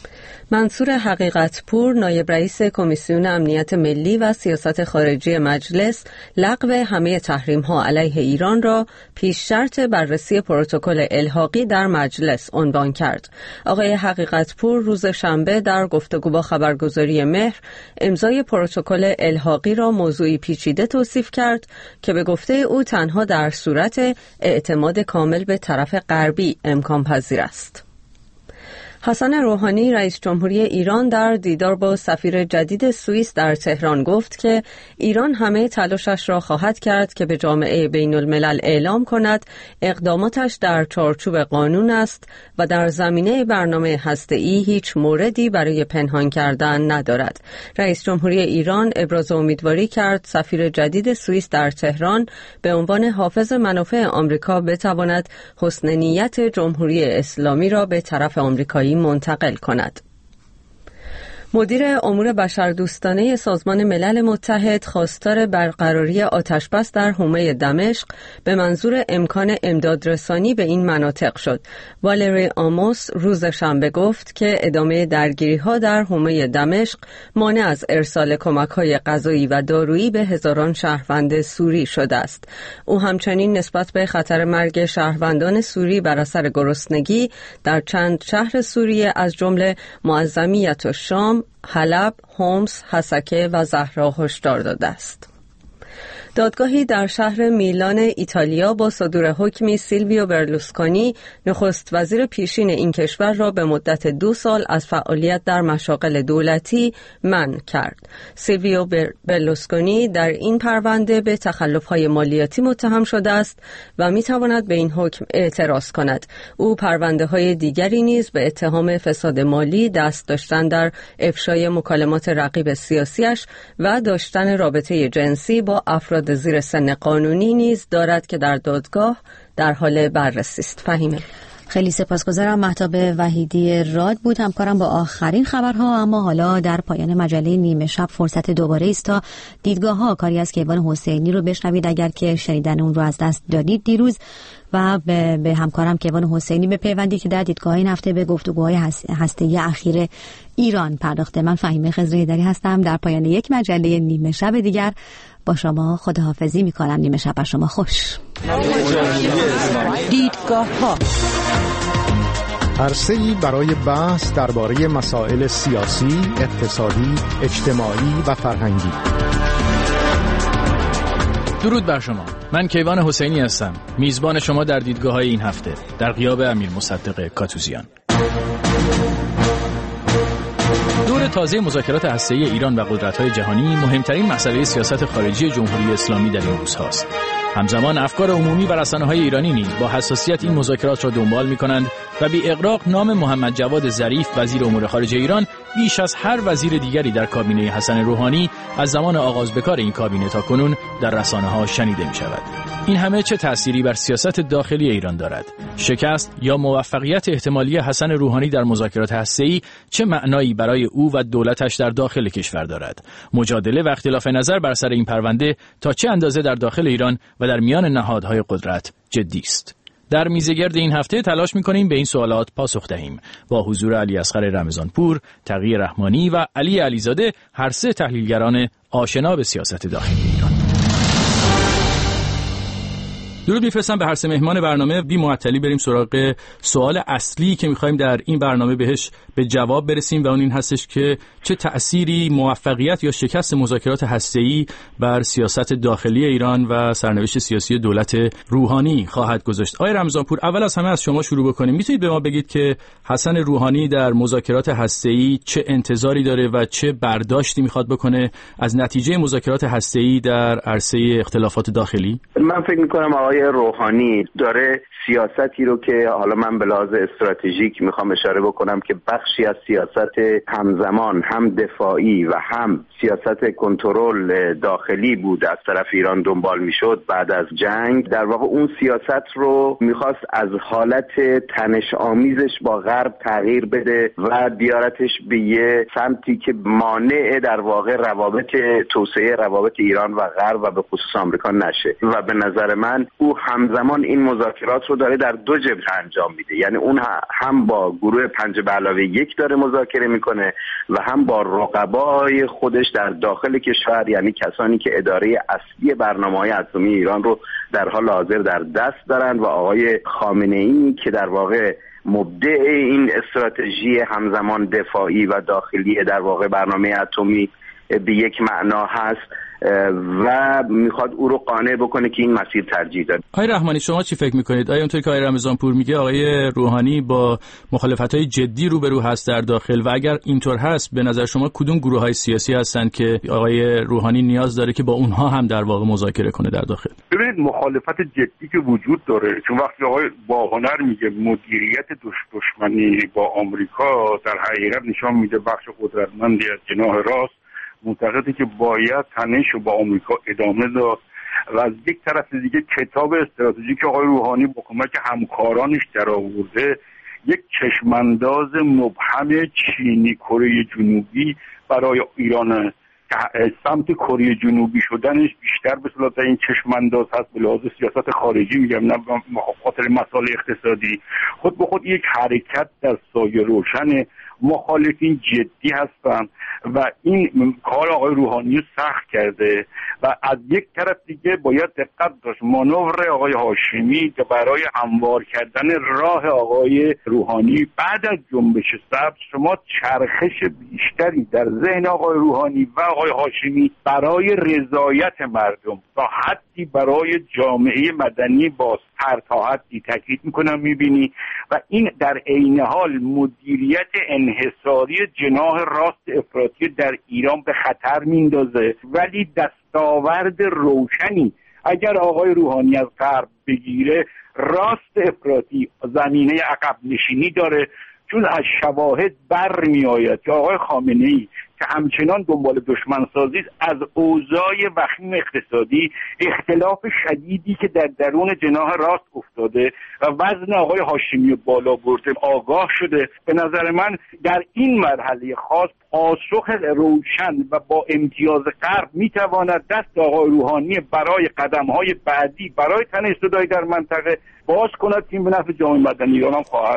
منصور حقیقتپور نایب رئیس کمیسیون امنیت ملی و سیاست خارجی مجلس لغو همه تحریم‌ها علیه ایران را پیش شرط بررسی پروتکل الحاقی در مجلس عنوان کرد. آقای حقیقتپور روز شنبه در گفتگو با خبرگزاری مهر امضای پروتکل الحاقی را موضوعی پیچیده توصیف کرد که به گفته او تنها در صورت اعتماد کامل به طرف غربی امکان پذیر است. حسن روحانی رئیس جمهوری ایران در دیدار با سفیر جدید سوئیس در تهران گفت که ایران همه تلاشش را خواهد کرد که به جامعه بین الملل اعلام کند اقداماتش در چارچوب قانون است و در زمینه برنامه هسته‌ای هیچ موردی برای پنهان کردن ندارد. رئیس جمهوری ایران ابراز امیدواری کرد سفیر جدید سوئیس در تهران به عنوان حافظ منافع آمریکا بتواند حسن نیت جمهوری اسلامی را به طرف آمریکایی منتقل کند. مدیر امور بشردوستانه سازمان ملل متحد خواستار برقراری آتشبس در حومه دمشق به منظور امکان امدادرسانی به این مناطق شد. والری آموس روز شنبه گفت که ادامه درگیری‌ها در حومه دمشق مانع از ارسال کمک‌های غذایی و دارویی به هزاران شهروند سوری شده است. او همچنین نسبت به خطر مرگ شهروندان سوری بر اثر گرسنگی در چند شهر سوریه از جمله معظمیت و شام، حلب، حمص، حسکه و زهرا هشدار داده است. دادگاهی در شهر میلان ایتالیا با صدور حکمی سیلویو برلوسکونی نخست وزیر پیشین این کشور را به مدت 2 سال از فعالیت در مشاغل دولتی منع کرد. سیلویو برلوسکونی در این پرونده به تخلف‌های مالیاتی متهم شده است و می‌تواند به این حکم اعتراض کند. او پرونده‌های دیگری نیز به اتهام فساد مالی، دست داشتن در افشای مکالمات رقیب سیاسیش و داشتن رابطه جنسی با افراد زیر سن قانونی نیز دارد که در دادگاه در حال بررسی است. فهیمه. خیلی سپاسگزارم. مهتاب وحیدی راد بود همکارم با آخرین خبرها. اما حالا در پایان مجله نیمه شب فرصت دوباره است تا دیدگاه‌ها کاری از کیوان حسینی رو بشنوید اگر که شنیدن اون رو از دست دادید دیروز، و به همکارم کیوان حسینی بپیوندید که در دیدگاه این هفته به گفتگوهای هسته‌ای اخیر ایران پرداخته. من فهیمه خضره‌ایدری هستم. در پایان یک مجله نیمه شب دیگر با شما خداحافظی میکنم. نیمه شب بر شما خوش. دیدگاه‌ها عرصه‌ای برای بحث درباره مسائل سیاسی، اقتصادی، اجتماعی و فرهنگی. درود بر شما. من کیوان حسینی هستم، میزبان شما در دیدگاه‌های این هفته در غیاب امیر مصدق کاتوزیان. دور تازه مذاکرات هسته‌ای ایران و قدرت‌های جهانی مهمترین مسئله سیاست خارجی جمهوری اسلامی در این روزهاست. همزمان افکار عمومی و رسانه‌های ایرانی نیز با حساسیت این مذاکرات را دنبال می‌کنند و بی اغراق نام محمد جواد ظریف وزیر امور خارجه ایران بیش از هر وزیر دیگری در کابینه حسن روحانی از زمان آغاز به کار این کابینه تا کنون در رسانه‌ها شنیده می‌شود. این همه چه تأثیری بر سیاست داخلی ایران دارد؟ شکست یا موفقیت احتمالی حسن روحانی در مذاکرات هسته‌ای چه معنایی برای او و دولتش در داخل کشور دارد؟ مجادله و اختلاف نظر بر سر این پرونده تا چه اندازه در داخل ایران و در میان نهادهای قدرت جدی است؟ در میزگرد این هفته تلاش می‌کنیم به این سوالات پاسخ دهیم با حضور علی اصغر رمضانپور، تقی رحمانی و علی علیزاده، هر سه تحلیلگران آشنا به سیاست داخلی ایران. درود می‌فرستم به هر سه مهمان برنامه. بی معطلی بریم سراغ سوال اصلی که می‌خوایم در این برنامه بهش به جواب برسیم و اون این هستش که چه تأثیری موفقیت یا شکست مذاکرات هسته‌ای بر سیاست داخلی ایران و سرنوشت سیاسی دولت روحانی خواهد گذاشت. آقای رمضانپور، اول از همه از شما شروع بکنیم. میتونید به ما بگید که حسن روحانی در مذاکرات هسته‌ای چه انتظاری داره و چه برداشتی می‌خواد بکنه از نتیجه مذاکرات هسته‌ای در عرصه اختلافات داخلی؟ من فکر می‌کنم آقای روحانی داره سیاستی رو که حالا من به لحاظ استراتژیک میخوام اشاره بکنم که بخشی از سیاست همزمان هم دفاعی و هم سیاست کنترل داخلی بود از طرف ایران دنبال میشد بعد از جنگ، در واقع اون سیاست رو میخواست از حالت تنش آمیزش با غرب تغییر بده و بیارتش به یه سمتی که مانع در واقع توسعه روابط ایران و غرب و به خصوص آمریکا نشه. و به نظر من او همزمان این مذاکرات رو داره در دو جبهه انجام میده، یعنی اون هم با گروه 5+1 داره مذاکره میکنه و هم با رقبای خودش در داخل کشور، یعنی کسانی که اداره اصلی برنامه‌های اتمی ایران رو در حال حاضر در دست دارن و آقای خامنه‌ای که در واقع مبدع این استراتژی همزمان دفاعی و داخلی در واقع برنامه اتمی به یک معنا هست و میخواد او رو قانع بکنه که این مسیر ترجیح داد. آقای رحمانی، شما چی فکر میکنید؟ آیا اونطوری که آقای رمضانپور میگه آقای روحانی با مخالفت‌های جدی روبرو هست در داخل و اگر اینطور هست به نظر شما کدوم گروه‌های سیاسی هستند که آقای روحانی نیاز داره که با اونها هم در واقع مذاکره کنه در داخل؟ ببینید مخالفت جدی که وجود داره، چون وقتی آقای با هنر میگه مدیریت دشمنی با آمریکا در حقیقت نشان میده بخش قدرتمندی از جناح راست معتقده که باید تنش رو با آمریکا ادامه داد و از یک طرف دیگه کتاب استراتژیک آقای روحانی با کمک همکارانش در آورده یک چشمانداز مبهم چینی کره جنوبی برای ایران سمت کره جنوبی شدنش بیشتر به صورت این چشمانداز هست به لحاظ سیاست خارجی، میگم نه خاطر مسائل اقتصادی. خود به خود یک حرکت در سایه روشن مخالفین جدی هستند و این کار آقای روحانی سخت کرده و از یک طرف دیگه باید دقت داشت مانور آقای هاشمی که برای هموار کردن راه آقای روحانی بعد از جنبش سبز شما چرخش بیشتری در ذهن آقای روحانی و آقای هاشمی برای رضایت مردم تا حدی برای جامعه مدنی بازتر تا حدی تاکید میکنم میبینی و این در عین حال مدیریت انحصاری جناح راست افراطی در ایران به خطر میندازه. ولی دستاورد روشنی اگر آقای روحانی از غرب بگیره، راست افراطی زمینه عقب نشینی داره، چون از شواهد بر می آید که آقای خامنه‌ای که همچنان دنبال دشمنسازی از اوضاع وخیم اقتصادی، اختلاف شدیدی که در درون جناح راست افتاده و وزن آقای هاشمی بالا برده آگاه شده. به نظر من در این مرحله خاص پاسخ روشن و با امتیاز غرب میتواند دست آقای روحانی برای قدم‌های بعدی برای تنش زدایی در منطقه باز کند که به نفع جامعه مدنی ایران هم خواهد.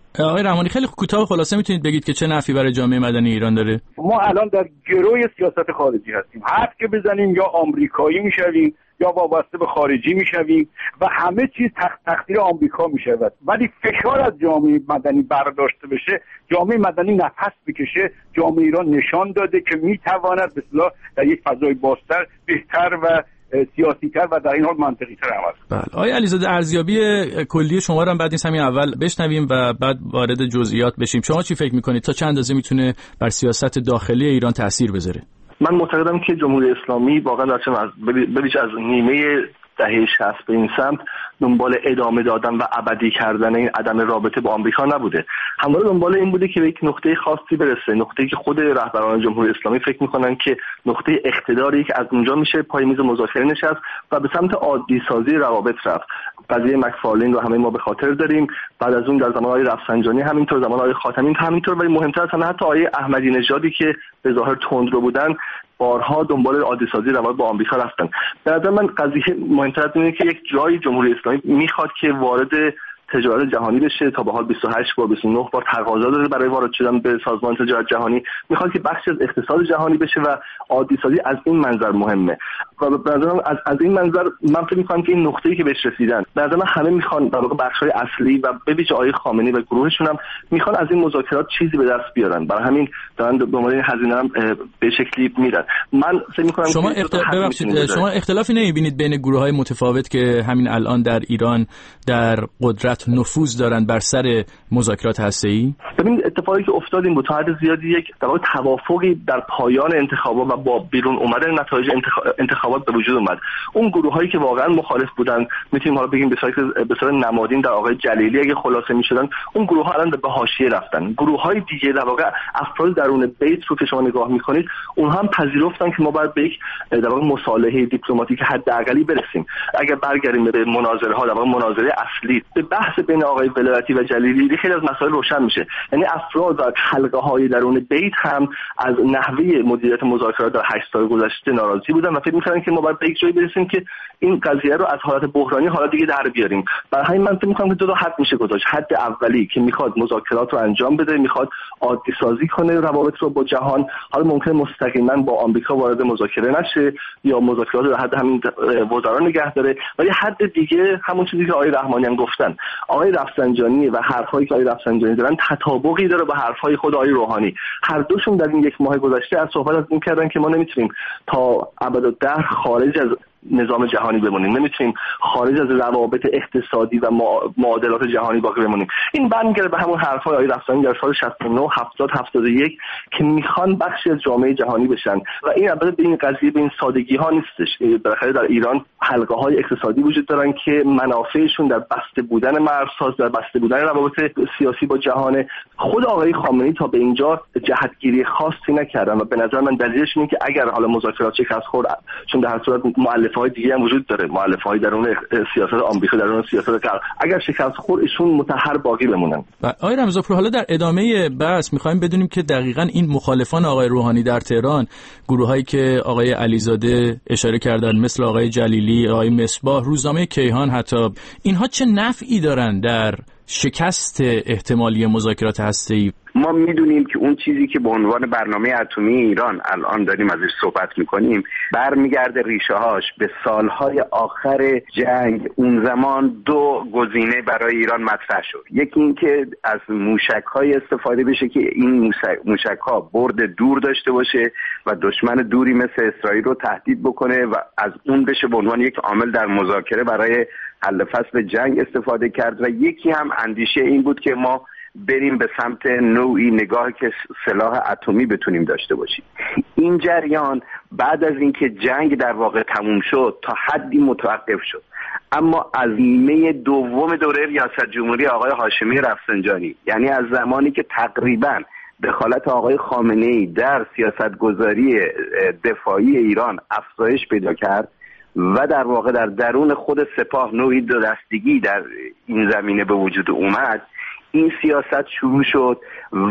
آقای رحمانی خیلی کوتاه و خلاصه میتونید بگید که چه نفعی برای جامعه مدنی ایران داره؟ ما الان در گروی سیاست خارجی هستیم. حرف که بزنیم یا آمریکایی میشویم یا وابسته به خارجی میشویم و همه چیز تقدیر آمریکا میشود. ولی فشار از جامعه مدنی برداشته بشه، جامعه مدنی نفس بکشه، جامعه ایران نشان داده که میتواند به اصطلاح در یک فضای بازتر، بهتر و سیاسی‌تر و در این حال منطقی‌تر عمل کنه. بله. آقای علیزاده، ارزیابی کلی شما رو هم بعد نیست همین اول بشنویم و بعد وارد جزئیات بشیم. شما چی فکر می‌کنید تا چند اندازه میتونه بر سیاست داخلی ایران تأثیر بذاره؟ من معتقدم که جمهوری اسلامی واقعا به‌ویژه از نیمه دهه 60 به این سمت دنبال ادامه دادن و ابدی کردن این عدم رابطه با آمریکا نبوده. همواره دنبال این بوده که به یک نقطه خاصی برسه، نقطه‌ای که خود رهبران جمهوری اسلامی فکر می‌کنن که نقطه اقتداری که از اونجا میشه پای میز مذاکره نشست و به سمت عادی سازی روابط رفت. قضیه مکفارلین رو همه ما به خاطر داریم. بعد از اون در زمان آقای رفسنجانی همینطور، زمان آقای خاتمی همینطور، ولی مهمتر از همه حتی آقای احمدی نژادی که به ظاهر تندرو بودن بارها دنبال عادی سازی روابط با آمریکا رفتن. به نظر من قضیه مهمتر از اینه که یک جایی جمهوری اسلامی میخواد که وارد تجارت جهانی بشه. تا به حال 28 بار 29 بار تقاضا داره برای وارد شدن به سازمان تجارت جهانی. میخواد که بخشی از اقتصاد جهانی بشه و عادی سازی از این منظر مهمه. و به نظر من از این منظر من فکر می‌کنم که این نقطه‌ای که بهش رسیدن، به نظر من همه میخوان در واقع بخش‌های اصلی و به ویژه آقای خامنه‌ای و گروهشون هم میخوان از این مذاکرات چیزی به دست بیارن. برای همین دارن دنبال این هزینه هم به شکلی میرن. من فکر می‌کنم شما اختلافی نمی‌بینید بین گروه‌های متفاوت که همین الان در ایران در قدرت نفوذ دارن بر سر مذاکرات هسته‌ای؟ ببین اتفاقی که افتاد این بود تا حد زیادی یک در واقع توافقی در پایان انتخابات و با بیرون اومدن نتایج انتخابات به وجود اومد. اون گروه‌هایی که واقعا مخالف بودن، میتونیم حالا بگیم به صورت نمادین در آقای جلیلی اگه خلاصه می‌شدن، اون گروه‌ها الان به حاشیه رفتن. گروه‌های دیگه در واقع افراد درون بیت رو که شما نگاه می‌کنید، اونها هم پذیرفتن که ما باید به یک در واقع مصالحه دیپلماتیک حداقلی برسیم. اگر برگردیم به مناظره‌ها، در واقع مناظره اصلی به بحث بین آقای ولایتی و جلیلی، خیلی از مسائل روشن میشه. یعنی افراد و حلقه‌های درون بیت هم از نحوه مدیریت مذاکرات در 8 سال گذشته ناراضی بودن و فکر می‌کردن که ما باید به یک جایی برسیم که این قضیه رو از حالت بحرانی حالت دیگه در بیاریم. برای همین من فکر می‌کنم که دو تا حد میشه گذاشت. حد اولی که میخواد مذاکرات رو انجام بده، میخواد عادی سازی کنه روابط رو با جهان. حالا ممکنه مستقیما با آمریکا وارد مذاکره نشه یا مذاکرات رو حد همین وزرا نگه داره، ولی حد دیگه همون چیزی که آقای رحمانی هم گفتن، آقای رفسنجانی و حرفایی که آقای رفسنجانی دارن تطابقی داره با حرفای خود آقای روحانی. هر دوشون در این یک ماه گذشته از صحبت از این کردن که ما نمیتونیم تا ابدالدهر خارج از نظام جهانی بمونیم، نمیتونیم خارج از روابط اقتصادی و معادلات جهانی باقی بمونیم. این برمیگرده به همون حرفای آقای رفسنجانی در سال 69 70 71 که میخوان بخشی از جامعه جهانی بشن و این البته به این قضیه به این سادگی ها نیستش. بالاخره در ایران حلقه های اقتصادی وجود دارن که منافعشون در بسته بودن مرزها، در بسته بودن روابط سیاسی با جهان. خود آقای خامنه‌ای تا به اینجا جهتگیری خاصی نکردن و به نظر من دلیلش اینه که اگر حالا مذاکرات شکست خورد، چون در هر صورت مؤلفه‌های دیگه هم وجود داره، مؤلفه‌های درون سیاست آمریکا، درون سیاست غرب، اگر شکست خورد ایشون متحر باقی بمونن. آقای رمضانپور، حالا در ادامه بحث می‌خوایم بدونیم که دقیقاً این مخالفان آقای روحانی در تهران، گروهایی که آقای علیزاده اشاره کردن مثل آقای جلیلی، آقای مصباح، روزنامه کیهان، حتی اینها چه نفعی دارن در شکست احتمالی مذاکرات هسته‌ای؟ ما میدونیم که اون چیزی که به عنوان برنامه اتمی ایران الان داریم ازش صحبت میکنیم برمیگرده ریشه هاش به سالهای آخر جنگ. اون زمان دو گزینه برای ایران مطرح شد. یکی این که از موشک‌های استفاده بشه که این موشک‌ها برد دور داشته باشه و دشمن دوری مثل اسرائیل رو تهدید بکنه و از اون بشه به عنوان یک عامل در مذاکره برای حل فصل جنگ استفاده کرد. و یکی هم اندیشه این بود که ما بریم به سمت نوعی نگاه که سلاح اتمی بتونیم داشته باشیم. این جریان بعد از اینکه جنگ در واقع تموم شد تا حدی متوقف شد، اما از نیمه دوم دوره ریاست جمهوری آقای هاشمی رفسنجانی، یعنی از زمانی که تقریباً دخالت آقای خامنه‌ای در سیاستگذاری دفاعی ایران افزایش پیدا کرد و در واقع در درون خود سپاه نوعی دو دستگی در این زمینه به وجود اومد، این سیاست شروع شد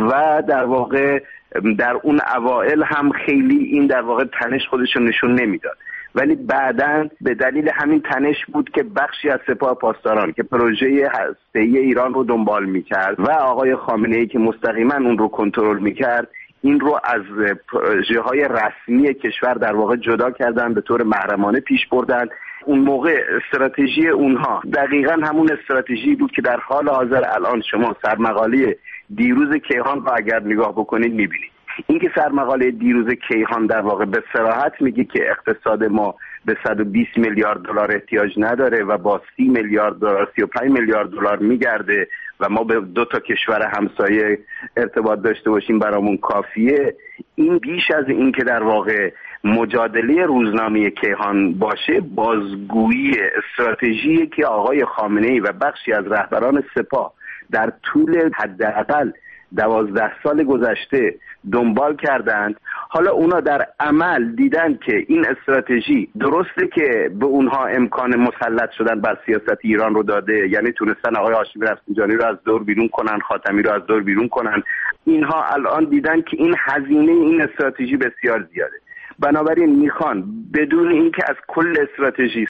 و در واقع در اون اوائل هم خیلی این در واقع تنش خودشون نشون نمیداد ولی بعداً به دلیل همین تنش بود که بخشی از سپاه پاسداران که پروژه هسته‌ای ایران رو دنبال میکرد و آقای خامنه‌ای که مستقیما اون رو کنترل میکرد، این رو از پروژه‌های رسمی کشور در واقع جدا کردن، به طور محرمانه پیش بردن. اون موقع استراتژی اونها دقیقاً همون استراتژی بود که در حال حاضر الان شما سرمقاله دیروز کیهان رو اگر نگاه بکنید میبینید. این که سرمقاله دیروز کیهان در واقع به صراحت میگه که اقتصاد ما به 120 میلیارد دلار احتیاج نداره و با 30 میلیارد دلار 35 میلیارد دلار میگرده و ما به 2 تا کشور همسایه ارتباط داشته باشیم برامون کافیه. این بیش از این که در واقع مجادله روزنامه کیهان باشه، بازگویی استراتژی که آقای خامنه‌ای و بخشی از رهبران سپاه در طول حداقل 12 سال گذشته دنبال کردند. حالا اونا در عمل دیدن که این استراتژی درسته که به اونها امکان مسلط شدن بر سیاست ایران رو داده، یعنی تونستن آقای هاشمی رفسنجانی رو از دور بیرون کنن، خاتمی رو از دور بیرون کنن. اینها الان دیدن که این هزینه این استراتژی بسیار زیاده، بنابراین میخوان بدون اینکه از کل استراتژی